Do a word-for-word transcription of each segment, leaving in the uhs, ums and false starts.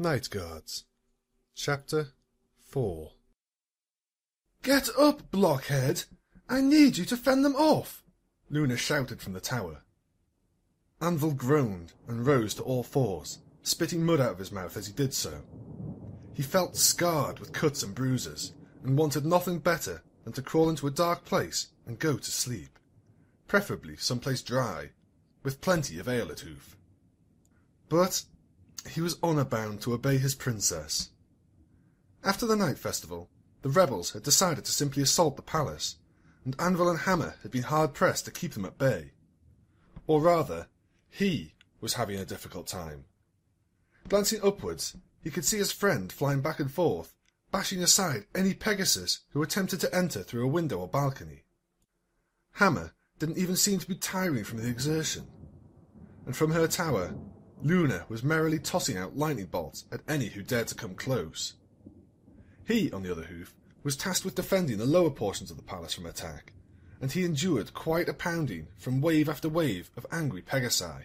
Night Guards. Chapter four. "Get up, blockhead! I need you to fend them off!" Luna shouted from the tower. Anvil groaned and rose to all fours, spitting mud out of his mouth as he did so. He felt scarred with cuts and bruises, and wanted nothing better than to crawl into a dark place and go to sleep, preferably someplace dry, with plenty of ale at hoof. But he was honour bound to obey his princess. After the night festival, the rebels had decided to simply assault the palace, and Anvil and Hammer had been hard-pressed to keep them at bay. Or rather, he was having a difficult time. Glancing upwards, he could see his friend flying back and forth, bashing aside any Pegasus who attempted to enter through a window or balcony. Hammer didn't even seem to be tiring from the exertion, and from her tower, Luna was merrily tossing out lightning bolts at any who dared to come close. He, on the other hoof, was tasked with defending the lower portions of the palace from attack, and he endured quite a pounding from wave after wave of angry Pegasi.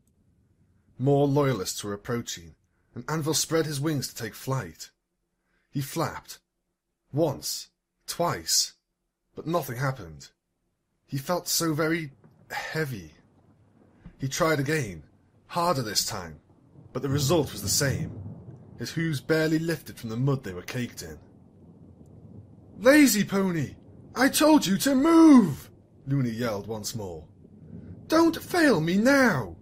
More loyalists were approaching, and Anvil spread his wings to take flight. He flapped. Once, twice, but nothing happened. He felt so very heavy. He tried again, harder this time, but the result was the same. His hooves barely lifted from the mud they were caked in. "Lazy pony! I told you to move!" Luna yelled once more. "Don't fail me now!"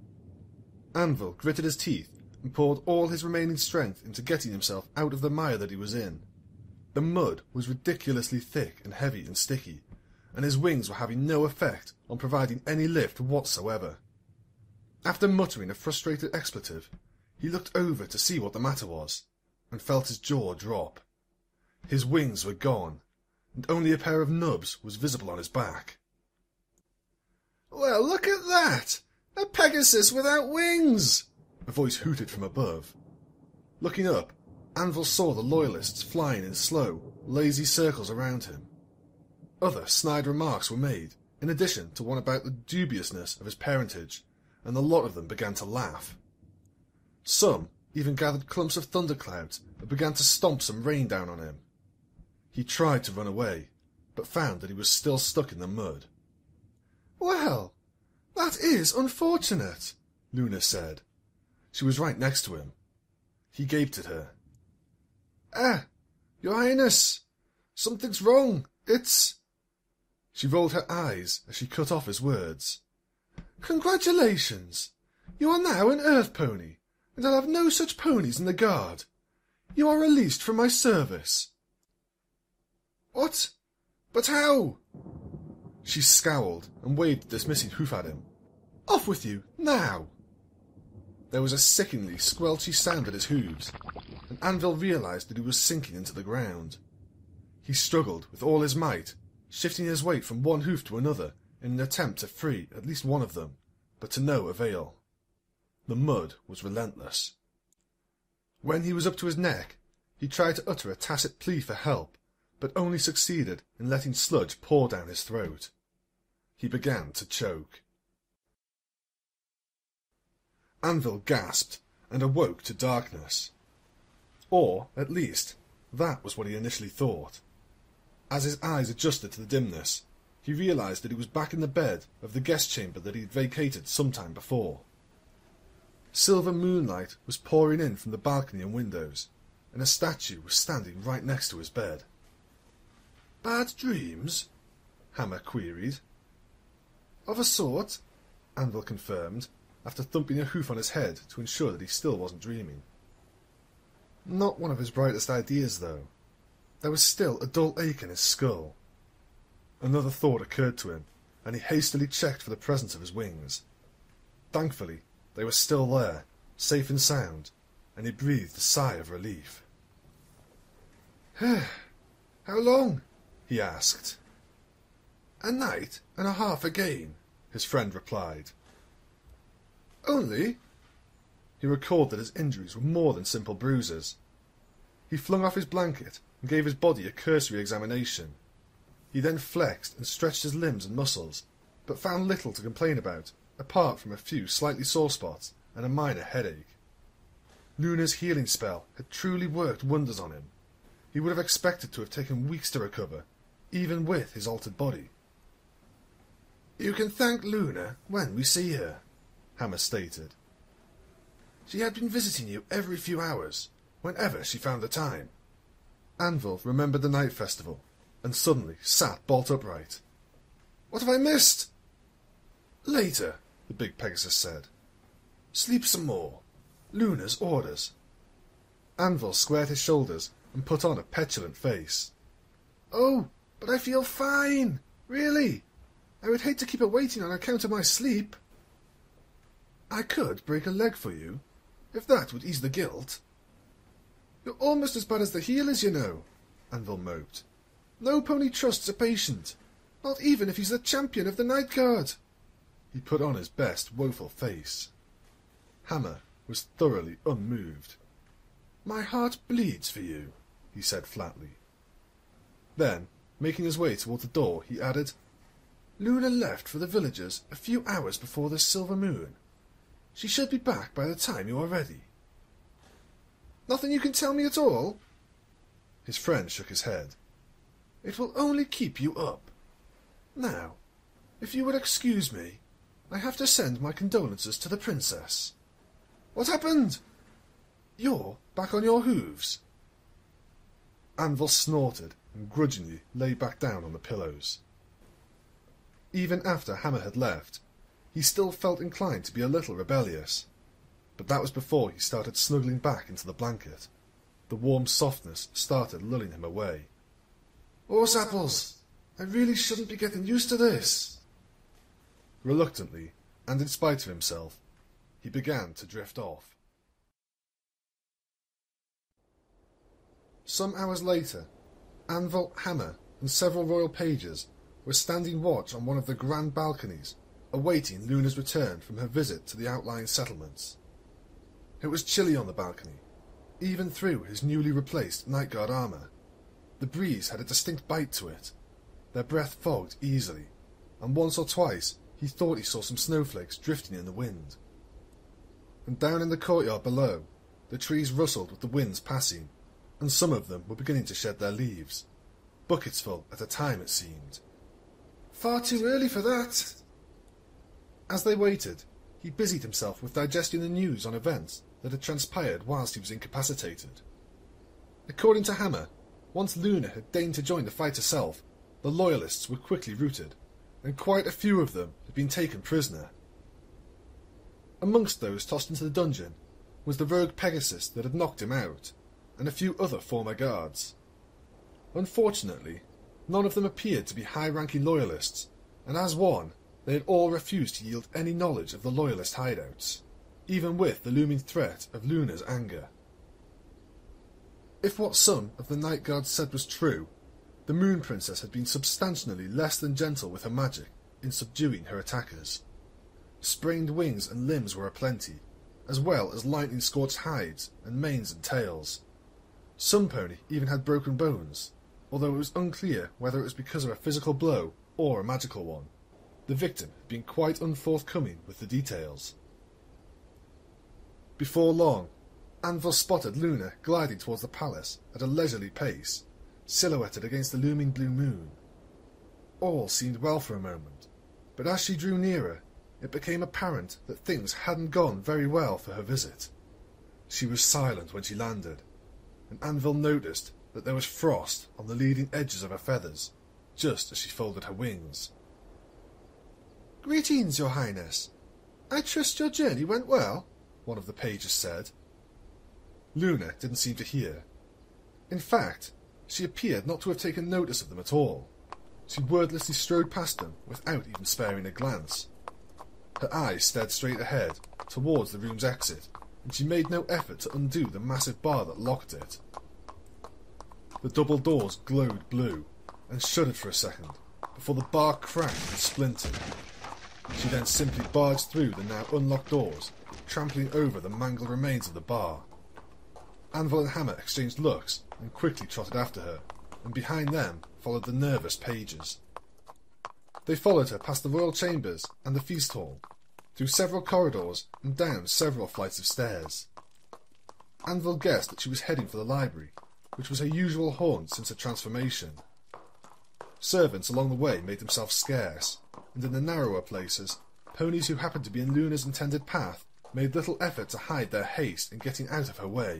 Anvil gritted his teeth and poured all his remaining strength into getting himself out of the mire that he was in. The mud was ridiculously thick and heavy and sticky, and his wings were having no effect on providing any lift whatsoever. After muttering a frustrated expletive, he looked over to see what the matter was, and felt his jaw drop. His wings were gone, and only a pair of nubs was visible on his back. "Well, look at that! A Pegasus without wings!" a voice hooted from above. Looking up, Anvil saw the loyalists flying in slow, lazy circles around him. Other snide remarks were made, in addition to one about the dubiousness of his parentage, and the lot of them began to laugh. Some even gathered clumps of thunderclouds and began to stomp some rain down on him. He tried to run away, but found that he was still stuck in the mud. "Well, that is unfortunate," Luna said. She was right next to him. He gaped at her. "Ah, Your Highness, something's wrong. It's—" She rolled her eyes as she cut off his words. "Congratulations! You are now an earth pony, and I'll have no such ponies in the guard. You are released from my service." "What? But how?" She scowled and waved the dismissing hoof at him. "Off with you, now!" There was a sickeningly squelchy sound at his hooves, and Anvil realized that he was sinking into the ground. He struggled with all his might, shifting his weight from one hoof to another in an attempt to free at least one of them, but to no avail. The mud was relentless. When he was up to his neck, he tried to utter a tacit plea for help, but only succeeded in letting sludge pour down his throat. He began to choke. Anvil gasped and awoke to darkness. Or, at least, that was what he initially thought. As his eyes adjusted to the dimness, he realized that he was back in the bed of the guest chamber that he had vacated some time before. Silver moonlight was pouring in from the balcony and windows, and a statue was standing right next to his bed. "Bad dreams?" Hammer queried. "Of a sort," Anvil confirmed, after thumping a hoof on his head to ensure that he still wasn't dreaming. Not one of his brightest ideas, though. There was still a dull ache in his skull. Another thought occurred to him, and he hastily checked for the presence of his wings. Thankfully, they were still there, safe and sound, and he breathed a sigh of relief. "How long?" he asked. "A night and a half again," his friend replied. "Only?" He recalled that his injuries were more than simple bruises. He flung off his blanket and gave his body a cursory examination. He then flexed and stretched his limbs and muscles, but found little to complain about, apart from a few slightly sore spots and a minor headache. Luna's healing spell had truly worked wonders on him. He would have expected to have taken weeks to recover, even with his altered body. "You can thank Luna when we see her," Hammer stated. "She had been visiting you every few hours, whenever she found the time." Anvil remembered the night festival, and suddenly sat bolt upright. "What have I missed?" "Later," the big Pegasus said. "Sleep some more. Luna's orders." Anvil squared his shoulders and put on a petulant face. "Oh, but I feel fine, really. I would hate to keep her waiting on account of my sleep." "I could break a leg for you, if that would ease the guilt." "You're almost as bad as the healers, you know," Anvil moped. "No pony trusts a patient, not even if he's the champion of the Night Guard." He put on his best woeful face. Hammer was thoroughly unmoved. "My heart bleeds for you," he said flatly. Then, making his way toward the door, he added, "Luna left for the villagers a few hours before this silver moon. She should be back by the time you are ready." "Nothing you can tell me at all?" His friend shook his head. "It will only keep you up. Now, if you would excuse me, I have to send my condolences to the princess." "What happened?" "You're back on your hooves." Anvil snorted and grudgingly lay back down on the pillows. Even after Hammer had left, he still felt inclined to be a little rebellious, but that was before he started snuggling back into the blanket. The warm softness started lulling him away. "Horse apples! I really shouldn't be getting used to this." Reluctantly, and in spite of himself, he began to drift off. Some hours later, Anvil, Hammer, and several royal pages were standing watch on one of the grand balconies, awaiting Luna's return from her visit to the outlying settlements. It was chilly on the balcony, even through his newly replaced Night Guard armour. The breeze had a distinct bite to it. Their breath fogged easily, and once or twice he thought he saw some snowflakes drifting in the wind. And down in the courtyard below, the trees rustled with the winds passing, and some of them were beginning to shed their leaves, bucketsful at a time it seemed. "Far too early for that." As they waited, he busied himself with digesting the news on events that had transpired whilst he was incapacitated. According to Hammer, once Luna had deigned to join the fight herself, the Loyalists were quickly routed, and quite a few of them had been taken prisoner. Amongst those tossed into the dungeon was the rogue Pegasus that had knocked him out, and a few other former guards. Unfortunately, none of them appeared to be high-ranking Loyalists, and as one, they had all refused to yield any knowledge of the Loyalist hideouts, even with the looming threat of Luna's anger. If what some of the Night Guard said was true, the Moon Princess had been substantially less than gentle with her magic in subduing her attackers. Sprained wings and limbs were aplenty, as well as lightning-scorched hides and manes and tails. Some pony even had broken bones, although it was unclear whether it was because of a physical blow or a magical one. The victim had been quite unforthcoming with the details. Before long, Anvil spotted Luna gliding towards the palace at a leisurely pace, silhouetted against the looming blue moon. All seemed well for a moment, but as she drew nearer, it became apparent that things hadn't gone very well for her visit. She was silent when she landed, and Anvil noticed that there was frost on the leading edges of her feathers, just as she folded her wings. "Greetings, your highness. I trust your journey went well," one of the pages said. Luna didn't seem to hear. In fact, she appeared not to have taken notice of them at all. She wordlessly strode past them without even sparing a glance. Her eyes stared straight ahead, towards the room's exit, and she made no effort to undo the massive bar that locked it. The double doors glowed blue, and shuddered for a second, before the bar cracked and splintered. She then simply barged through the now unlocked doors, trampling over the mangled remains of the bar. Anvil and Hammer exchanged looks and quickly trotted after her, and behind them followed the nervous pages. They followed her past the royal chambers and the feast hall, through several corridors and down several flights of stairs. Anvil guessed that she was heading for the library, which was her usual haunt since her transformation. Servants along the way made themselves scarce, and in the narrower places, ponies who happened to be in Luna's intended path made little effort to hide their haste in getting out of her way.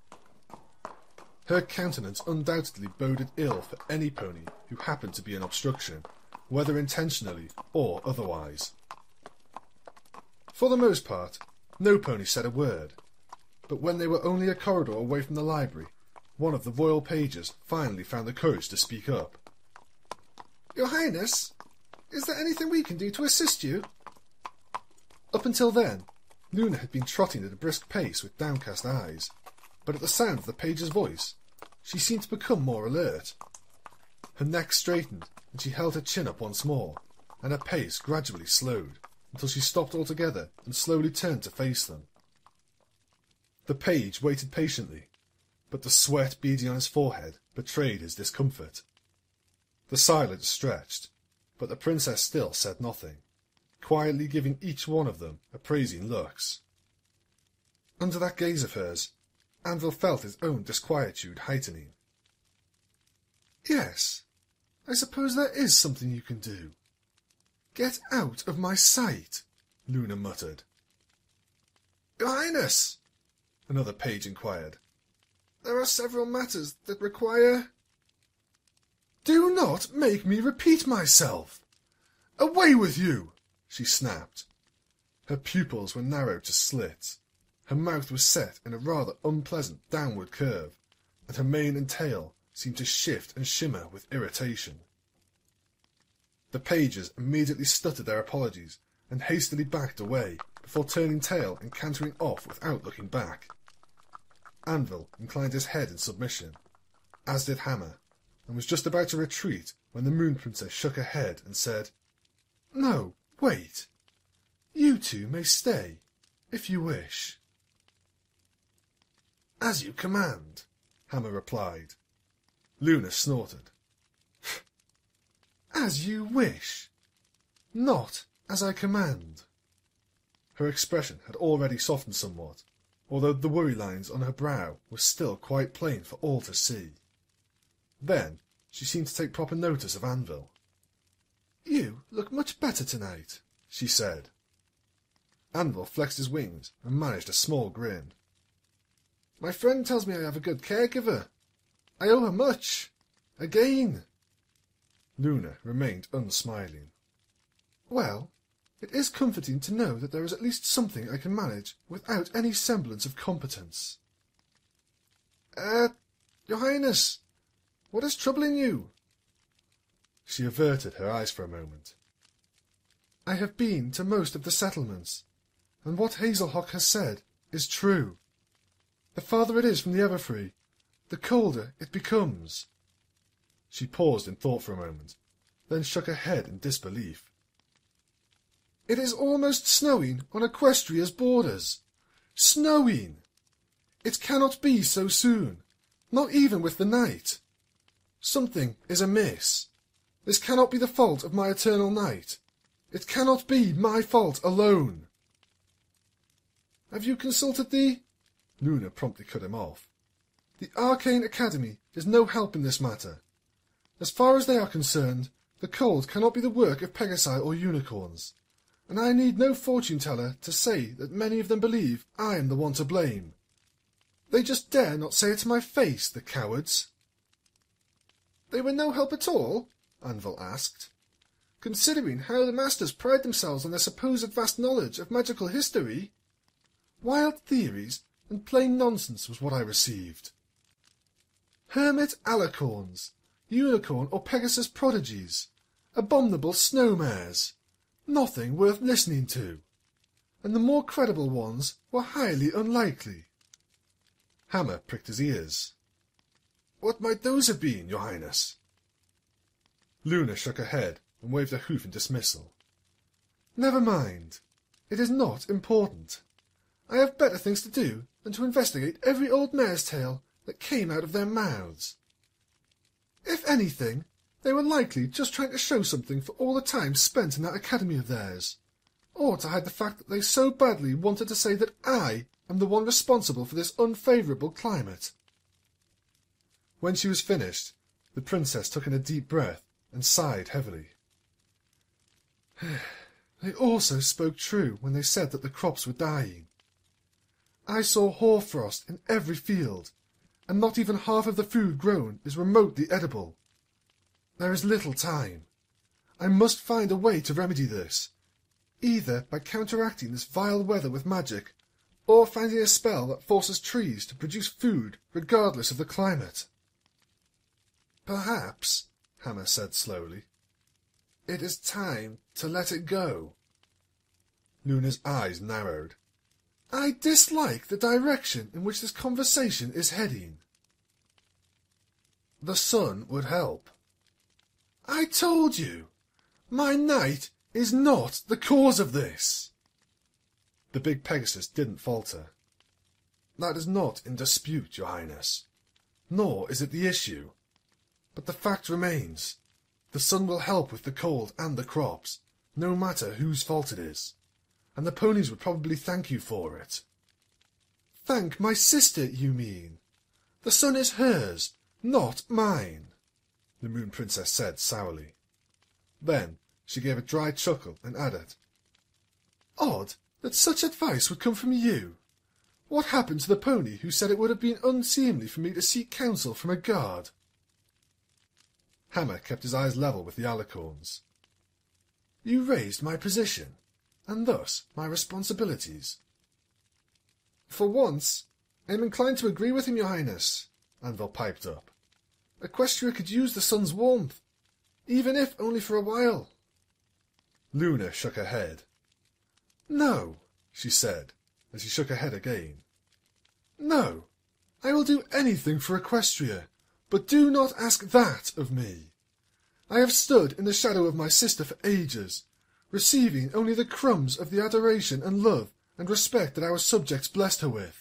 Her countenance undoubtedly boded ill for any pony who happened to be an obstruction, whether intentionally or otherwise. For the most part, no pony said a word, but when they were only a corridor away from the library, one of the royal pages finally found the courage to speak up. "Your Highness, is there anything we can do to assist you?" Up until then, Luna had been trotting at a brisk pace with downcast eyes, but at the sound of the page's voice, she seemed to become more alert. Her neck straightened, and she held her chin up once more, and her pace gradually slowed, until she stopped altogether and slowly turned to face them. The page waited patiently, but the sweat beading on his forehead betrayed his discomfort. The silence stretched, but the princess still said nothing, quietly giving each one of them appraising looks. Under that gaze of hers, Anvil felt his own disquietude heightening. "Yes, I suppose there is something you can do. Get out of my sight," Luna muttered. "Your Highness," another page inquired, "there are several matters that require—" "Do not make me repeat myself! Away with you!" she snapped. Her pupils were narrowed to slits, her mouth was set in a rather unpleasant downward curve, and her mane and tail seemed to shift and shimmer with irritation. The pages immediately stuttered their apologies and hastily backed away before turning tail and cantering off without looking back. Anvil inclined his head in submission, as did Hammer, and was just about to retreat when the Moon Princess shook her head and said, "No, wait. You two may stay, if you wish." "As you command," Hammer replied. Luna snorted. "As you wish. Not as I command." Her expression had already softened somewhat, although the worry lines on her brow were still quite plain for all to see. Then she seemed to take proper notice of Anvil. "You look much better tonight," she said. Anvil flexed his wings and managed a small grin. "My friend tells me I have a good caregiver. I owe her much. Again." Luna remained unsmiling. "Well, it is comforting to know that there is at least something I can manage without any semblance of competence." Uh, Your Highness, what is troubling you?" She averted her eyes for a moment. "I have been to most of the settlements, and what Hazelhock has said is true. The farther it is from the Everfree, the colder it becomes." She paused in thought for a moment, then shook her head in disbelief. "It is almost snowing on Equestria's borders. Snowing! It cannot be so soon, not even with the night. Something is amiss. This cannot be the fault of my eternal night. It cannot be my fault alone." "Have you consulted the—" Luna promptly cut him off. "The Arcane Academy is no help in this matter. As far as they are concerned, the cold cannot be the work of Pegasi or unicorns, and I need no fortune-teller to say that many of them believe I am the one to blame. They just dare not say it to my face, the cowards." "They were no help at all?" Anvil asked. "Considering how the masters pride themselves on their supposed vast knowledge of magical history? Wild theories and plain nonsense was what I received. Hermit alicorns, unicorn or Pegasus prodigies, abominable snowmares, nothing worth listening to, and the more credible ones were highly unlikely." Hammer pricked his ears. "What might those have been, Your Highness?" Luna shook her head and waved a hoof in dismissal. "Never mind. It is not important. I have better things to do than to investigate every old mare's tale that came out of their mouths. If anything, they were likely just trying to show something for all the time spent in that academy of theirs, or to hide the fact that they so badly wanted to say that I am the one responsible for this unfavourable climate." When she was finished, the princess took in a deep breath and sighed heavily. "They also spoke true when they said that the crops were dying. I saw hoarfrost in every field, and not even half of the food grown is remotely edible. There is little time. I must find a way to remedy this, either by counteracting this vile weather with magic, or finding a spell that forces trees to produce food regardless of the climate." "Perhaps," Hammer said slowly, "it is time to let it go." Luna's eyes narrowed. "I dislike the direction in which this conversation is heading." "The sun would help." "I told you! My knight is not the cause of this." The big Pegasus didn't falter. "That is not in dispute, your highness, nor is it the issue. But the fact remains. The sun will help with the cold and the crops, no matter whose fault it is, and the ponies would probably thank you for it." "Thank my sister, you mean? The sun is hers, not mine," the Moon Princess said sourly. Then she gave a dry chuckle and added, "Odd that such advice would come from you. What happened to the pony who said it would have been unseemly for me to seek counsel from a guard?" Hammer kept his eyes level with the alicorns. "You raised my position, and thus my responsibilities." "For once, I am inclined to agree with him, your highness," Anvil piped up. "Equestria could use the sun's warmth, even if only for a while." Luna shook her head. "No," she said, as she shook her head again. "No, I will do anything for Equestria, but do not ask that of me. I have stood in the shadow of my sister for ages, receiving only the crumbs of the adoration and love and respect that our subjects blessed her with.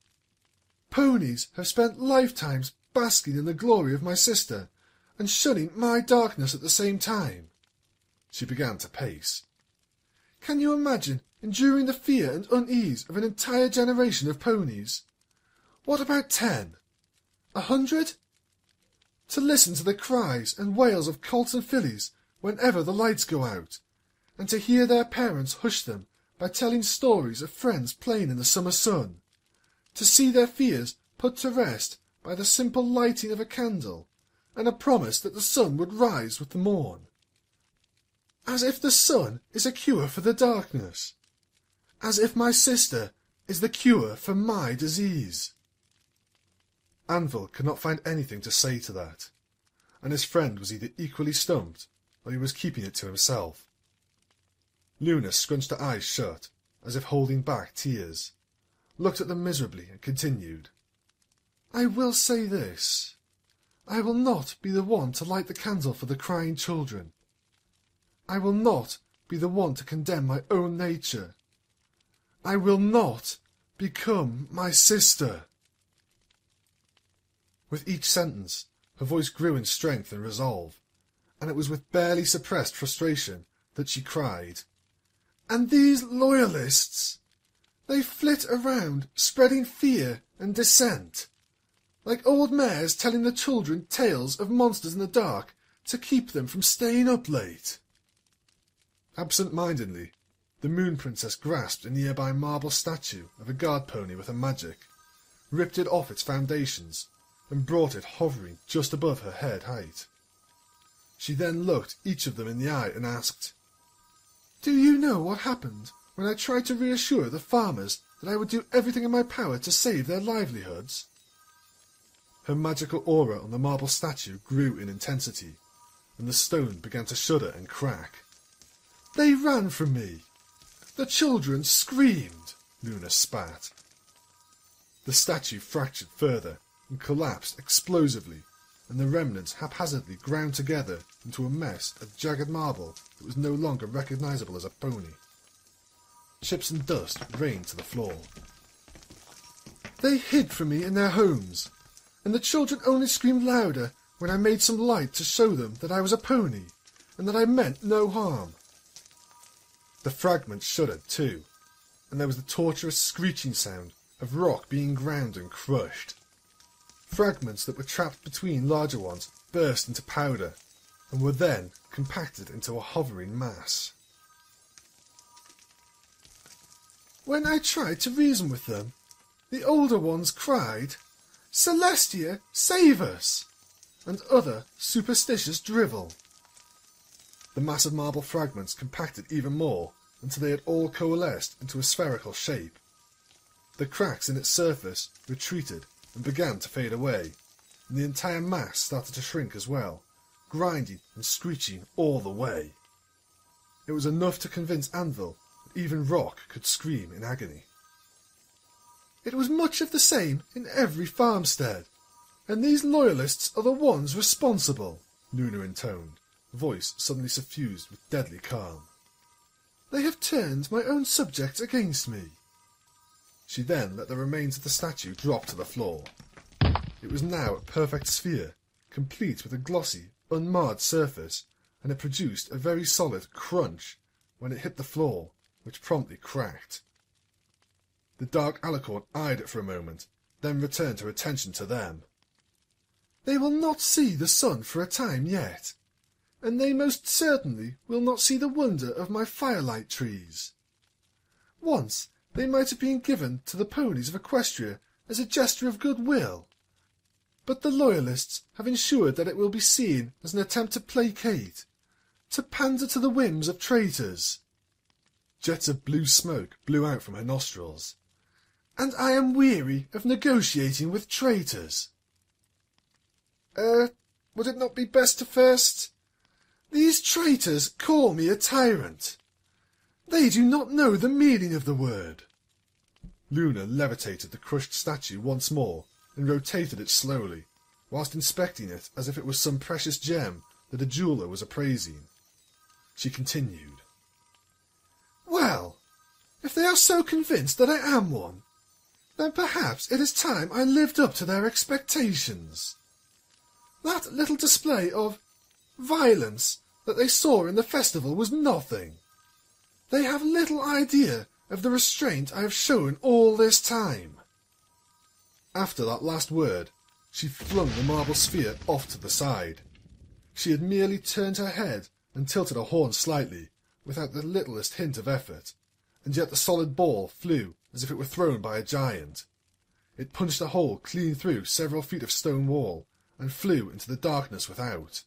Ponies have spent lifetimes basking in the glory of my sister, and shunning my darkness at the same time." She began to pace. "Can you imagine enduring the fear and unease of an entire generation of ponies? What about ten? A hundred? To listen to the cries and wails of colts and fillies whenever the lights go out, and to hear their parents hush them by telling stories of friends playing in the summer sun, to see their fears put to rest by the simple lighting of a candle, and a promise that the sun would rise with the morn. As if the sun is a cure for the darkness. As if my sister is the cure for my disease." Anvil could not find anything to say to that, and his friend was either equally stumped, or he was keeping it to himself. Luna scrunched her eyes shut, as if holding back tears, looked at them miserably, and continued, "I will say this. I will not be the one to light the candle for the crying children. I will not be the one to condemn my own nature. I will not become my sister." With each sentence, her voice grew in strength and resolve, and it was with barely suppressed frustration that she cried, "And these loyalists, they flit around spreading fear and dissent, like old mares telling the children tales of monsters in the dark to keep them from staying up late." Absent-mindedly, the Moon Princess grasped a nearby marble statue of a guard pony with a magic, ripped it off its foundations, and brought it hovering just above her head height. She then looked each of them in the eye and asked, "Do you know what happened when I tried to reassure the farmers that I would do everything in my power to save their livelihoods?" Her magical aura on the marble statue grew in intensity, and the stone began to shudder and crack. "They ran from me. The children screamed," Luna spat. The statue fractured further and collapsed explosively, and the remnants haphazardly ground together into a mess of jagged marble that was no longer recognisable as a pony. Chips and dust rained to the floor. "They hid from me in their homes, and the children only screamed louder when I made some light to show them that I was a pony, and that I meant no harm." The fragments shuddered too, and there was the torturous screeching sound of rock being ground and crushed. Fragments that were trapped between larger ones burst into powder, and were then compacted into a hovering mass. When I tried to reason with them, the older ones cried, "Celestia, save us!" and other superstitious drivel. The mass of marble fragments compacted even more until they had all coalesced into a spherical shape. The cracks in its surface retreated and began to fade away, and the entire mass started to shrink as well, grinding and screeching all the way. It was enough to convince Anvil that even rock could scream in agony. It was much of the same in every farmstead, and these loyalists are the ones responsible, Luna intoned, voice suddenly suffused with deadly calm. They have turned my own subjects against me. She then let the remains of the statue drop to the floor. It was now a perfect sphere, complete with a glossy, unmarred surface, and it produced a very solid crunch when it hit the floor, which promptly cracked. The dark alicorn eyed it for a moment, then returned her attention to them. They will not see the sun for a time yet, and they most certainly will not see the wonder of my firelight trees. Once they might have been given to the ponies of Equestria as a gesture of goodwill, but the loyalists have ensured that it will be seen as an attempt to placate, to pander to the whims of traitors. Jets of blue smoke blew out from her nostrils. And I am weary of negotiating with traitors. Uh, would it not be best to first... These traitors call me a tyrant. They do not know the meaning of the word. Luna levitated the crushed statue once more and rotated it slowly, whilst inspecting it as if it was some precious gem that a jeweller was appraising. She continued. Well, if they are so convinced that I am one, then perhaps it is time I lived up to their expectations. That little display of violence that they saw in the festival was nothing. They have little idea of the restraint I have shown all this time. After that last word, she flung the marble sphere off to the side. She had merely turned her head and tilted her horn slightly, without the littlest hint of effort, and yet the solid ball flew as if it were thrown by a giant. It punched a hole clean through several feet of stone wall, and flew into the darkness without.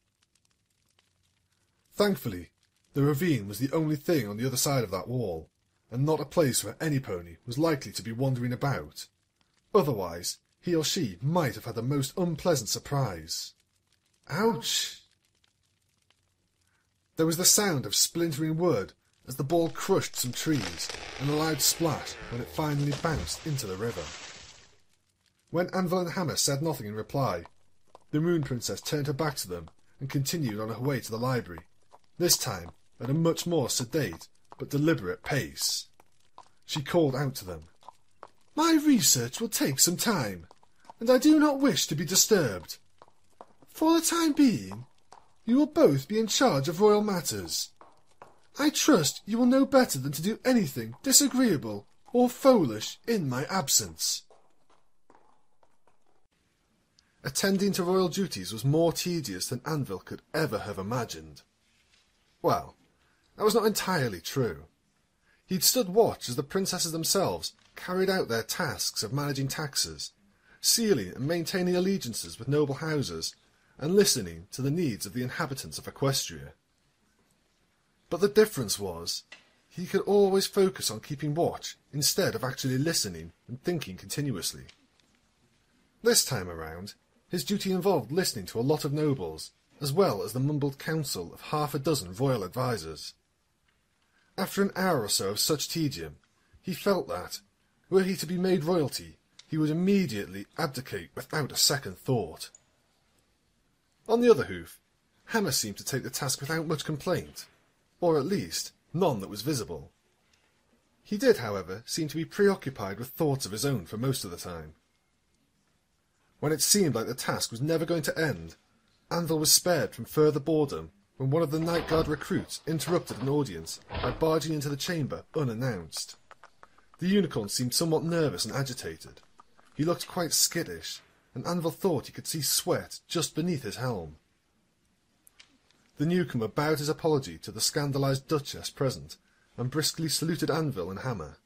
Thankfully, the ravine was the only thing on the other side of that wall, and not a place where any pony was likely to be wandering about. Otherwise, he or she might have had the most unpleasant surprise. Ouch! There was the sound of splintering wood as the ball crushed some trees, and a loud splash when it finally bounced into the river. When Anvil and Hammer said nothing in reply, the Moon Princess turned her back to them and continued on her way to the library, this time at a much more sedate but deliberate pace. She called out to them, "My research will take some time, and I do not wish to be disturbed. For the time being, you will both be in charge of royal matters. I trust you will know better than to do anything disagreeable or foolish in my absence." Attending to royal duties was more tedious than Anvil could ever have imagined. Well, that was not entirely true. He'd stood watch as the princesses themselves carried out their tasks of managing taxes, sealing and maintaining allegiances with noble houses, and listening to the needs of the inhabitants of Equestria. But the difference was, he could always focus on keeping watch instead of actually listening and thinking continuously. This time around, his duty involved listening to a lot of nobles, as well as the mumbled counsel of half a dozen royal advisers. After an hour or so of such tedium, he felt that, were he to be made royalty, he would immediately abdicate without a second thought. On the other hoof, Hammer seemed to take the task without much complaint, or at least none that was visible. He did, however, seem to be preoccupied with thoughts of his own for most of the time. When it seemed like the task was never going to end, Anvil was spared from further boredom when one of the Night Guard recruits interrupted an audience by barging into the chamber unannounced. The unicorn seemed somewhat nervous and agitated. He looked quite skittish, and Anvil thought he could see sweat just beneath his helm. The newcomer bowed his apology to the scandalised Duchess present, and briskly saluted Anvil and Hammer.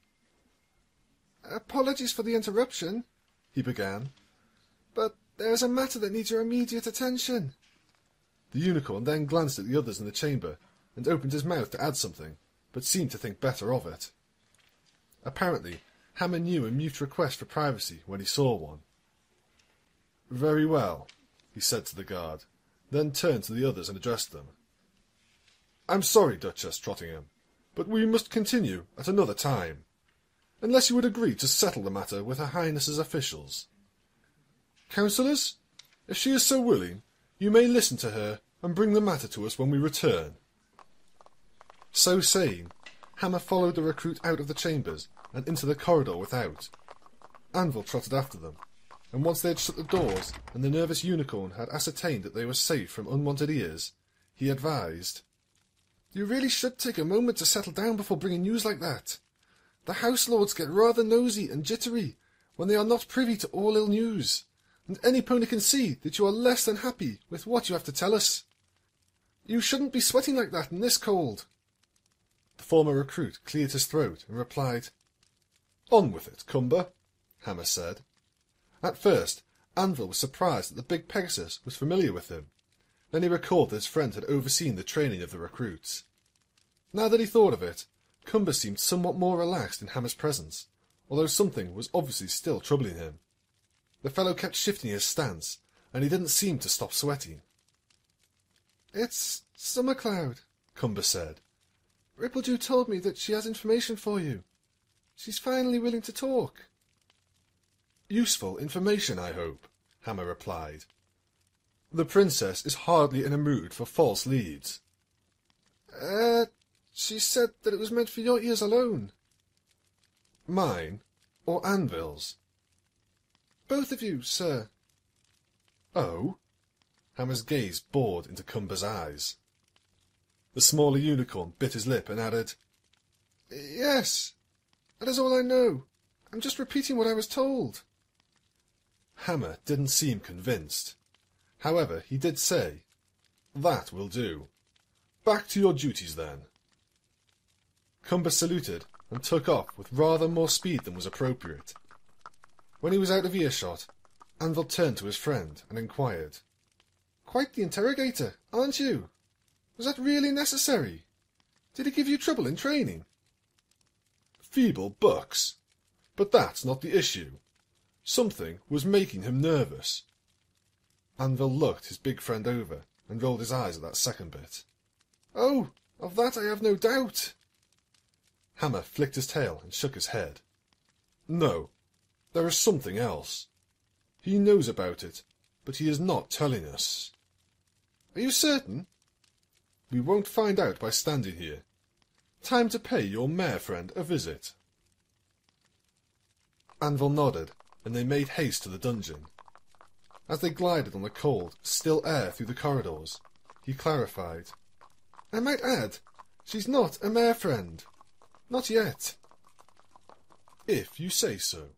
"Apologies for the interruption," he began, "but there is a matter that needs your immediate attention." The unicorn then glanced at the others in the chamber, and opened his mouth to add something, but seemed to think better of it. Apparently, Hammer knew a mute request for privacy when he saw one. "Very well," he said to the guard, then turned to the others and addressed them. "I'm sorry, Duchess Trottingham, but we must continue at another time, unless you would agree to settle the matter with Her Highness's officials. Councillors, if she is so willing, you may listen to her and bring the matter to us when we return." So saying, Hammer followed the recruit out of the chambers and into the corridor without. Anvil trotted after them, and once they had shut the doors and the nervous unicorn had ascertained that they were safe from unwanted ears, he advised, "You really should take a moment to settle down before bringing news like that. The house lords get rather nosy and jittery when they are not privy to all ill news, and any pony can see that you are less than happy with what you have to tell us. You shouldn't be sweating like that in this cold." The former recruit cleared his throat and replied, "On with it, Cumber," Hammer said. At first, Anvil was surprised that the big Pegasus was familiar with him. Then he recalled that his friend had overseen the training of the recruits. Now that he thought of it, Cumber seemed somewhat more relaxed in Hammer's presence, although something was obviously still troubling him. The fellow kept shifting his stance, and he didn't seem to stop sweating. "It's Summercloud," Cumber said. "Rippledew told me that she has information for you. She's finally willing to talk." "Useful information, I hope," Hammer replied. "The princess is hardly in a mood for false leads." Uh, she said that it was meant for your ears alone." "Mine, or Anvil's?" "Both of you, sir." "Oh?" Hammer's gaze bored into Cumber's eyes. The smaller unicorn bit his lip and added, "Yes, that is all I know. I'm just repeating what I was told." Hammer didn't seem convinced. However, he did say, "That will do. Back to your duties, then." Cumber saluted and took off with rather more speed than was appropriate. When he was out of earshot, Anvil turned to his friend and inquired, "Quite the interrogator, aren't you? Was that really necessary? Did he give you trouble in training?" "Feeble bucks. But that's not the issue. Something was making him nervous." Anvil looked his big friend over and rolled his eyes at that second bit. "Oh, of that I have no doubt." Hammer flicked his tail and shook his head. "No, there is something else. He knows about it, but he is not telling us." "Are you certain?" "We won't find out by standing here. Time to pay your mare friend a visit." Anvil nodded, and they made haste to the dungeon. As they glided on the cold, still air through the corridors, he clarified, "I might add, she's not a mare friend. Not yet." "If you say so."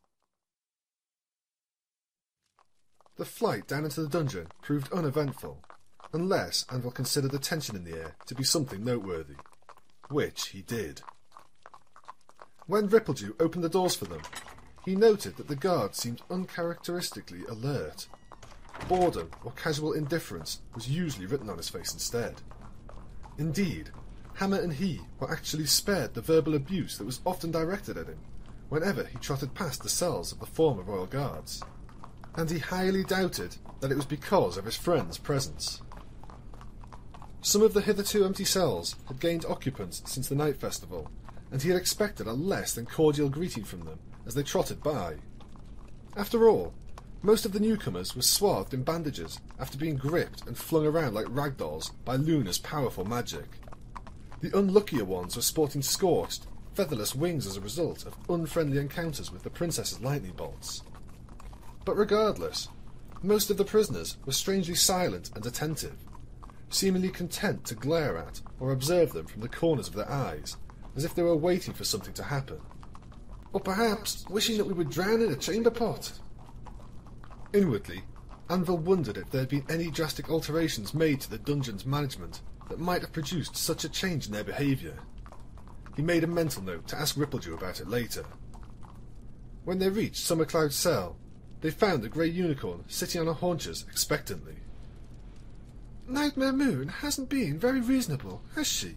The flight down into the dungeon proved uneventful, unless Anvil considered the tension in the air to be something noteworthy, which he did. When Rippledew opened the doors for them, he noted that the guard seemed uncharacteristically alert. Boredom or casual indifference was usually written on his face instead. Indeed, Hammer and he were actually spared the verbal abuse that was often directed at him whenever he trotted past the cells of the former royal guards, and he highly doubted that it was because of his friend's presence. Some of the hitherto empty cells had gained occupants since the night festival, and he had expected a less than cordial greeting from them as they trotted by. After all, most of the newcomers were swathed in bandages after being gripped and flung around like ragdolls by Luna's powerful magic. The unluckier ones were sporting scorched, featherless wings as a result of unfriendly encounters with the princess's lightning bolts. But regardless, most of the prisoners were strangely silent and attentive, seemingly content to glare at or observe them from the corners of their eyes, as if they were waiting for something to happen. Or perhaps wishing that we would drown in a chamber pot. Inwardly, Anvil wondered if there had been any drastic alterations made to the dungeon's management that might have produced such a change in their behaviour. He made a mental note to ask Rippledew about it later. When they reached Summercloud's cell, they found the grey unicorn sitting on her haunches expectantly. Nightmare Moon hasn't been very reasonable, has she?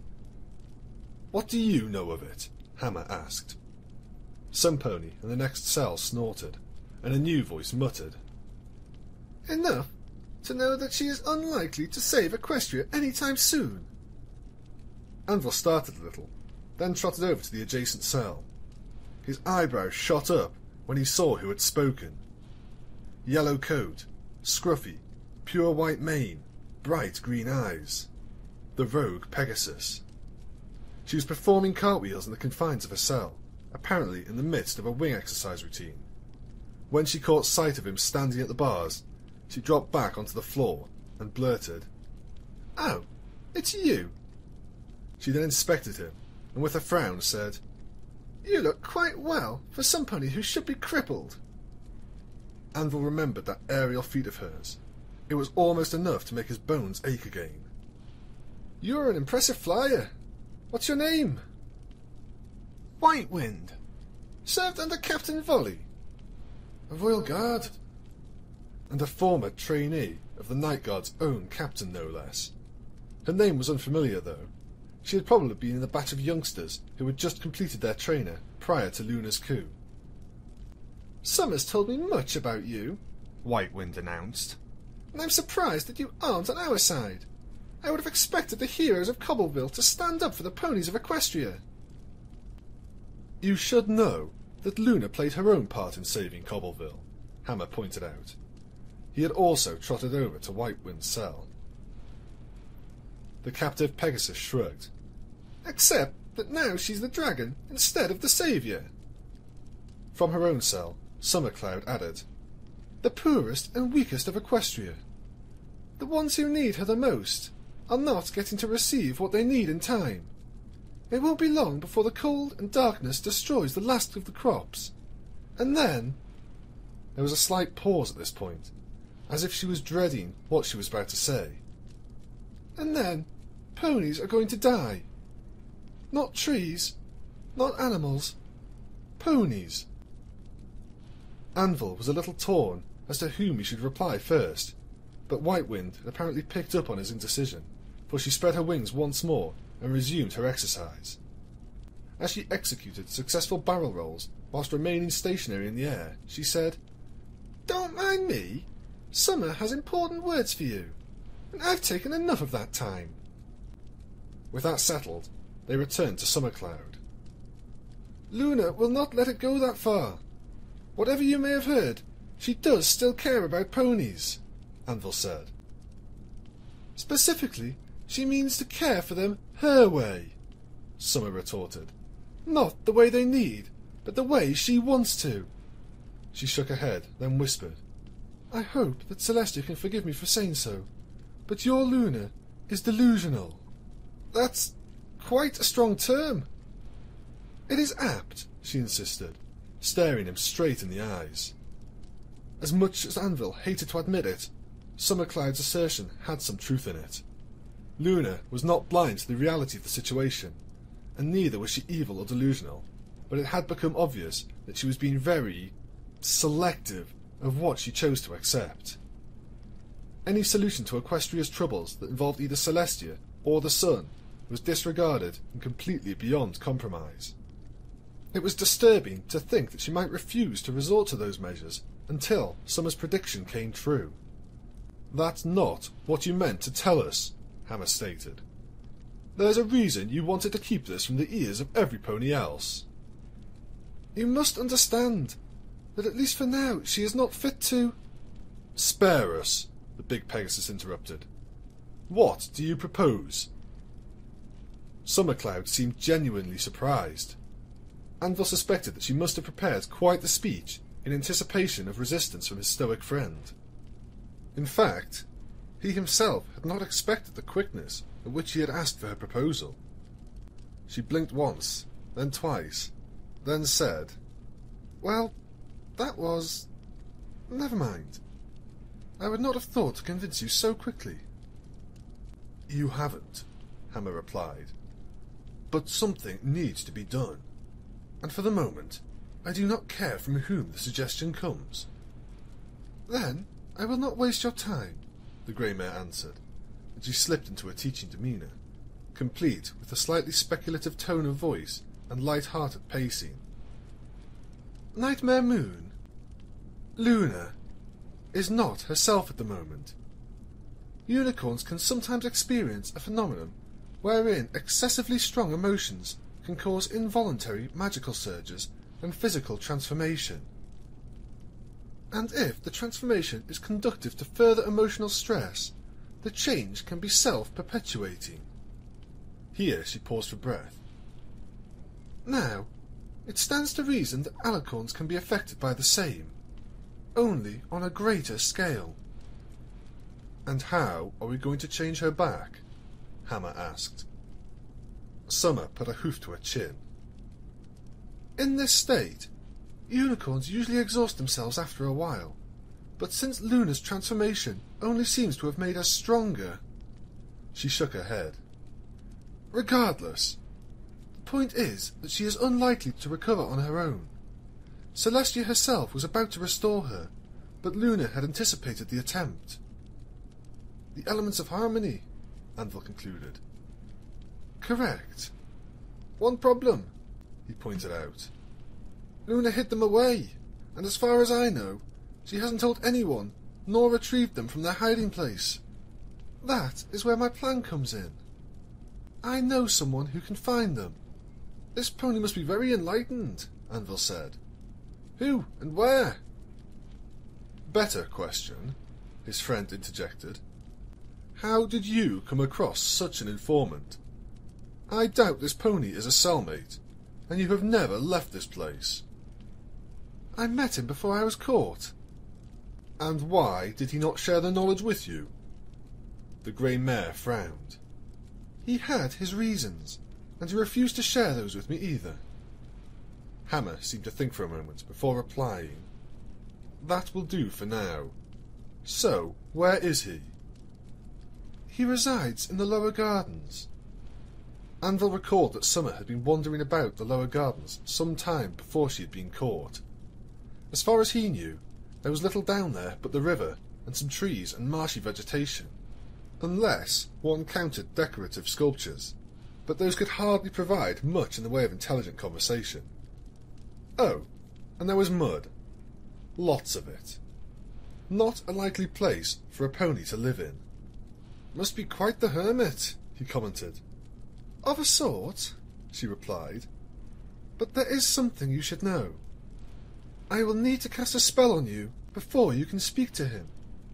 What do you know of it? Hammer asked. Sunpony in the next cell snorted, and a new voice muttered. Enough to know that she is unlikely to save Equestria any time soon. Anvil started a little, then trotted over to the adjacent cell. His eyebrows shot up when he saw who had spoken. Yellow coat, scruffy, pure white mane, bright green eyes. The rogue Pegasus. She was performing cartwheels in the confines of her cell, apparently in the midst of a wing exercise routine. When she caught sight of him standing at the bars, she dropped back onto the floor and blurted, "Oh, it's you." She then inspected him, and with a frown said, "You look quite well for somebody who should be crippled." Anvil remembered that aerial feat of hers. It was almost enough to make his bones ache again. "You're an impressive flyer. What's your name?" "Whitewind. Served under Captain Volley." "A Royal Guard." And a former trainee of the Night Guard's own captain, no less. Her name was unfamiliar, though. She had probably been in the batch of youngsters who had just completed their trainer prior to Luna's coup. "Summers told me much about you," Whitewind announced. "And I'm surprised that you aren't on our side. I would have expected the heroes of Cobbleville to stand up for the ponies of Equestria." "You should know that Luna played her own part in saving Cobbleville," Hammer pointed out. He had also trotted over to Whitewind's cell. The captive Pegasus shrugged. "Except that now she's the dragon instead of the saviour." From her own cell, Summercloud added, "The poorest and weakest of Equestria. The ones who need her the most are not getting to receive what they need in time. It won't be long before the cold and darkness destroys the last of the crops. And then—" There was a slight pause at this point, as if she was dreading what she was about to say. "And then ponies are going to die. Not trees, not animals. Ponies." Anvil was a little torn as to whom he should reply first, but Whitewind had apparently picked up on his indecision, for she spread her wings once more and resumed her exercise. As she executed successful barrel rolls whilst remaining stationary in the air, she said, "Don't mind me. Summer has important words for you, and I've taken enough of that time." With that settled, they returned to Summercloud. "Luna will not let it go that far. Whatever you may have heard, she does still care about ponies," Anvil said. "Specifically, she means to care for them her way," Summer retorted. "Not the way they need, but the way she wants to." She shook her head, then whispered, "I hope that Celestia can forgive me for saying so, but your Luna is delusional." "That's quite a strong term." "It is apt," she insisted, staring him straight in the eyes. As much as Anvil hated to admit it, Summercloud's assertion had some truth in it. Luna was not blind to the reality of the situation, and neither was she evil or delusional, but it had become obvious that she was being very selective of what she chose to accept. Any solution to Equestria's troubles that involved either Celestia or the sun was disregarded and completely beyond compromise. It was disturbing to think that she might refuse to resort to those measures until Summer's prediction came true. "That's not what you meant to tell us," Hammer stated. "There's a reason you wanted to keep this from the ears of every pony else." "You must understand that at least for now she is not fit to—" "Spare us," the big Pegasus interrupted. "What do you propose?" Summercloud seemed genuinely surprised. Anvil suspected that she must have prepared quite the speech in anticipation of resistance from his stoic friend. In fact, he himself had not expected the quickness at which he had asked for her proposal. She blinked once, then twice, then said, "Well, that was... never mind. I would not have thought to convince you so quickly." "You haven't," Hammer replied. "But something needs to be done, and for the moment I do not care from whom the suggestion comes." "Then I will not waste your time," the Grey Mare answered, and she slipped into her teaching demeanour, complete with a slightly speculative tone of voice and light-hearted pacing. "Nightmare Moon, Luna, is not herself at the moment. Unicorns can sometimes experience a phenomenon wherein excessively strong emotions can cause involuntary magical surges and physical transformation. And if the transformation is conducive to further emotional stress, the change can be self-perpetuating." Here she paused for breath. "Now, it stands to reason that alicorns can be affected by the same, only on a greater scale." "And how are we going to change her back?" Hammer asked. Summer put a hoof to her chin. "In this state, unicorns usually exhaust themselves after a while, but since Luna's transformation only seems to have made her stronger..." She shook her head. "Regardless, the point is that she is unlikely to recover on her own. Celestia herself was about to restore her, but Luna had anticipated the attempt." "The elements of harmony," Anvil concluded. "Correct. One problem," he pointed out. "Luna hid them away, and as far as I know, she hasn't told anyone, nor retrieved them from their hiding place. That is where my plan comes in. I know someone who can find them." "This pony must be very enlightened," Anvil said. "Who and where?" "Better question," his friend interjected. "How did you come across such an informant? I doubt this pony is a cellmate, and you have never left this place." "I met him before I was caught." "And why did he not share the knowledge with you?" The Grey Mare frowned. "He had his reasons, and he refused to share those with me either." Hammer seemed to think for a moment before replying. "That will do for now. So, where is he?" "He resides in the lower gardens." Anvil recalled that Summer had been wandering about the lower gardens some time before she had been caught. As far as he knew, there was little down there but the river and some trees and marshy vegetation, unless one counted decorative sculptures, but those could hardly provide much in the way of intelligent conversation. Oh, and there was mud. Lots of it. Not a likely place for a pony to live in. "Must be quite the hermit," he commented. "Of a sort," she replied. "But there is something you should know. I will need to cast a spell on you before you can speak to him."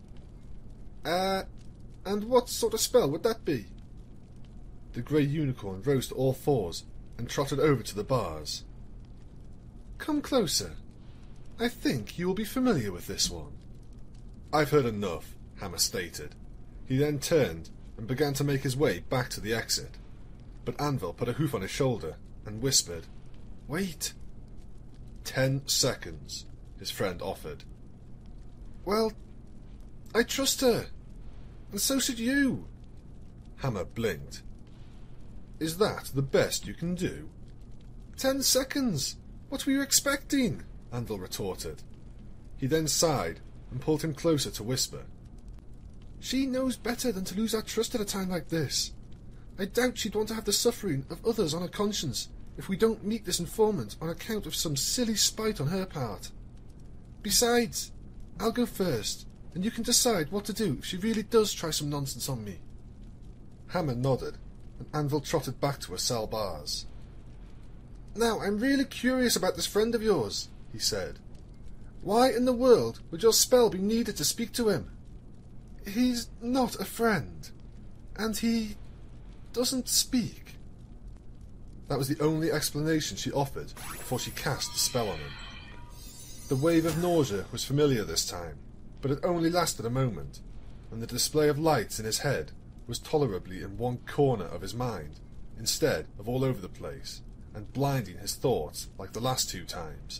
Uh, and what sort of spell would that be?" The grey unicorn rose to all fours and trotted over to the bars. "Come closer. I think you will be familiar with this one." "I've heard enough," Hammer stated. He then turned and began to make his way back to the exit, but Anvil put a hoof on his shoulder and whispered, "Wait." Ten seconds, his friend offered. "Well, I trust her, and so should you." Hammer blinked. "Is that the best you can do?" Ten seconds! What were you expecting?" Anvil retorted. He then sighed and pulled him closer to whisper. "She knows better than to lose our trust at a time like this. I doubt she'd want to have the suffering of others on her conscience if we don't meet this informant on account of some silly spite on her part. Besides, I'll go first, and you can decide what to do if she really does try some nonsense on me." Hammer nodded, and Anvil trotted back to her cell bars. "Now, I'm really curious about this friend of yours," he said. "Why in the world would your spell be needed to speak to him?" "He's not a friend, and he doesn't speak." That was the only explanation she offered before she cast the spell on him. The wave of nausea was familiar this time, but it only lasted a moment, and the display of lights in his head was tolerably in one corner of his mind, instead of all over the place, and blinding his thoughts like the last two times.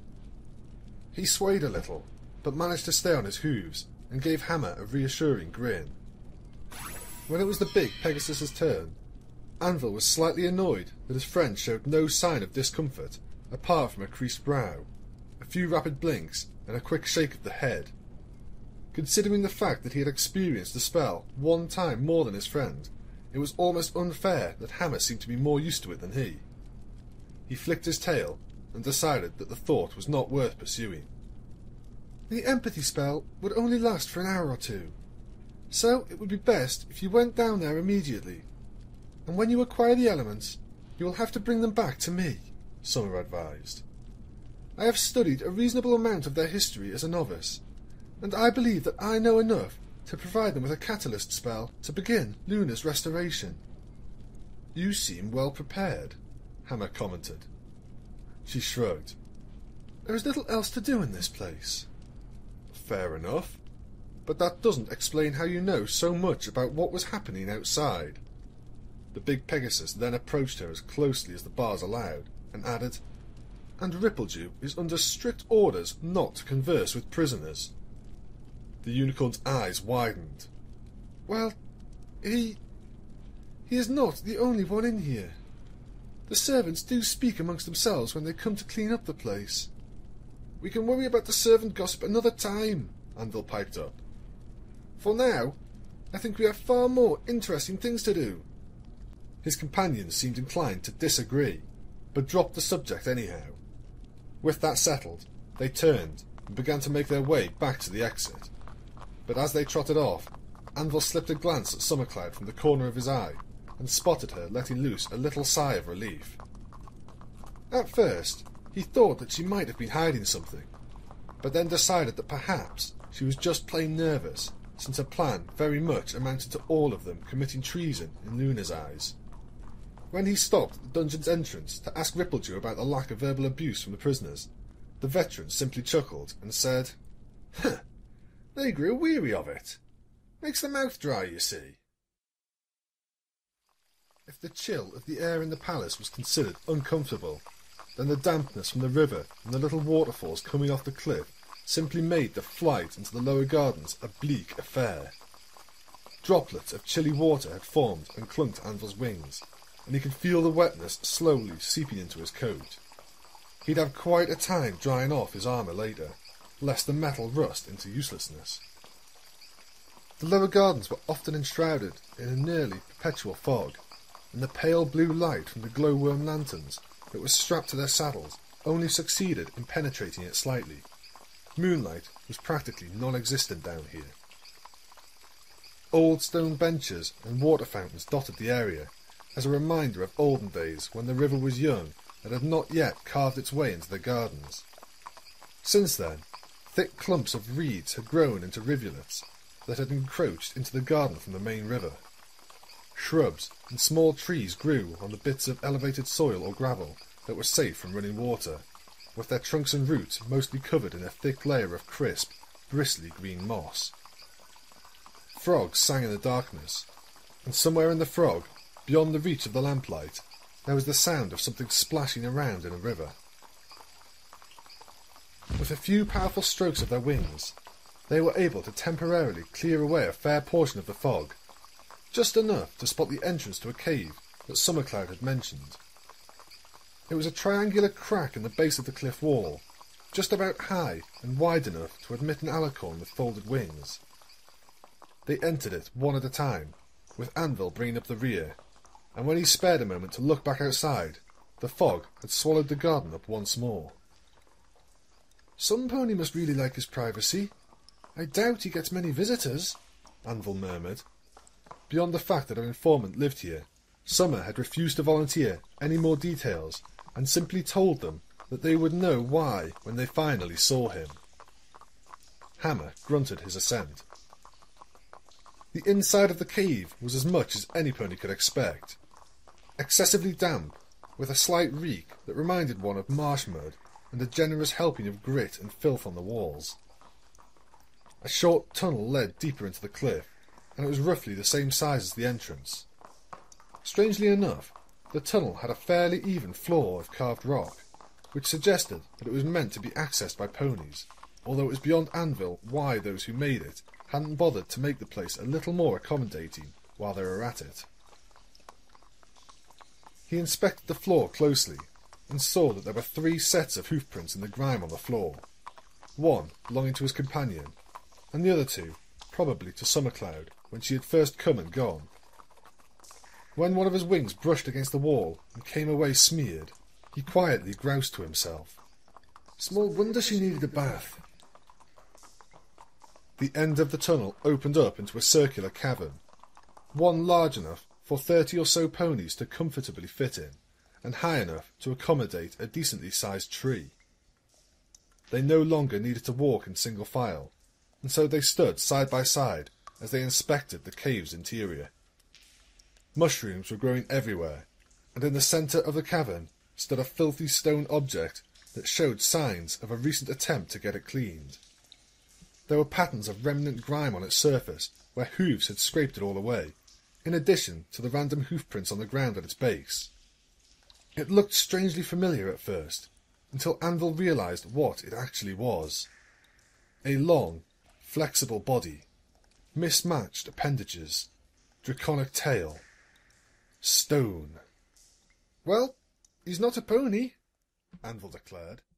He swayed a little, but managed to stay on his hooves and gave Hammer a reassuring grin. When it was the big Pegasus's turn, Anvil was slightly annoyed that his friend showed no sign of discomfort apart from a creased brow, a few rapid blinks, and a quick shake of the head. Considering the fact that he had experienced the spell one time more than his friend, it was almost unfair that Hammer seemed to be more used to it than he. He flicked his tail and decided that the thought was not worth pursuing. The empathy spell would only last for an hour or two, so it would be best if you went down there immediately. And when you acquire the elements, you will have to bring them back to me, Summer advised. I have studied a reasonable amount of their history as a novice, and I believe that I know enough to provide them with a catalyst spell to begin Luna's restoration. You seem well prepared, Hammer commented. She shrugged. There is little else to do in this place. Fair enough, but that doesn't explain how you know so much about what was happening outside. The big Pegasus then approached her as closely as the bars allowed, and added, And Rippledew is under strict orders not to converse with prisoners. The unicorn's eyes widened. Well, he... he is not the only one in here. The servants do speak amongst themselves when they come to clean up the place. We can worry about the servant gossip another time, Anvil piped up. For now, I think we have far more interesting things to do. His companions seemed inclined to disagree, but dropped the subject anyhow. With that settled, they turned and began to make their way back to the exit. But as they trotted off, Anvil slipped a glance at Summercloud from the corner of his eye, and spotted her letting loose a little sigh of relief. At first, he thought that she might have been hiding something, but then decided that perhaps she was just plain nervous, since her plan very much amounted to all of them committing treason in Luna's eyes. When he stopped at the dungeon's entrance to ask Rippledew about the lack of verbal abuse from the prisoners, the veteran simply chuckled and said, Huh, they grew weary of it. Makes the mouth dry, you see. If the chill of the air in the palace was considered uncomfortable, then the dampness from the river and the little waterfalls coming off the cliff simply made the flight into the lower gardens a bleak affair. Droplets of chilly water had formed and clung to Anvil's wings, and he could feel the wetness slowly seeping into his coat. He'd have quite a time drying off his armour later, lest the metal rust into uselessness. The lower gardens were often enshrouded in a nearly perpetual fog, and the pale blue light from the glowworm lanterns that were strapped to their saddles only succeeded in penetrating it slightly. Moonlight was practically non-existent down here. Old stone benches and water fountains dotted the area, as a reminder of olden days when the river was young and had not yet carved its way into the gardens. Since then, thick clumps of reeds had grown into rivulets that had encroached into the garden from the main river. Shrubs and small trees grew on the bits of elevated soil or gravel that were safe from running water, with their trunks and roots mostly covered in a thick layer of crisp, bristly green moss. Frogs sang in the darkness, and somewhere in the frog, beyond the reach of the lamplight, there was the sound of something splashing around in a river. With a few powerful strokes of their wings, they were able to temporarily clear away a fair portion of the fog, just enough to spot the entrance to a cave that Summercloud had mentioned. It was a triangular crack in the base of the cliff wall, just about high and wide enough to admit an alicorn with folded wings. They entered it one at a time, with Anvil bringing up the rear, and when he spared a moment to look back outside, the fog had swallowed the garden up once more. Some pony must really like his privacy. I doubt he gets many visitors, Anvil murmured. Beyond the fact that her informant lived here, Summer had refused to volunteer any more details and simply told them that they would know why when they finally saw him. Hammer grunted his assent. The inside of the cave was as much as any pony could expect. Excessively damp, with a slight reek that reminded one of marsh mud and a generous helping of grit and filth on the walls. A short tunnel led deeper into the cliff, and it was roughly the same size as the entrance. Strangely enough, The tunnel had a fairly even floor of carved rock, which suggested that it was meant to be accessed by ponies, although it was beyond Anvil why those who made it hadn't bothered to make the place a little more accommodating while they were at it. He inspected the floor closely and saw that there were three sets of hoofprints in the grime on the floor, one belonging to his companion, and the other two probably to Summercloud when she had first come and gone. When one of his wings brushed against the wall and came away smeared, he quietly groused to himself, "Small wonder she needed a bath." The end of the tunnel opened up into a circular cavern, one large enough for thirty or so ponies to comfortably fit in, and high enough to accommodate a decently sized tree. They no longer needed to walk in single file, and so they stood side by side as they inspected the cave's interior. Mushrooms were growing everywhere, and in the centre of the cavern stood a filthy stone object that showed signs of a recent attempt to get it cleaned. There were patterns of remnant grime on its surface where hooves had scraped it all away, in addition to the random hoofprints on the ground at its base. It looked strangely familiar at first, until Anvil realised what it actually was. A long, flexible body, mismatched appendages, draconic tail, stone. "Well, he's not a pony," Anvil declared.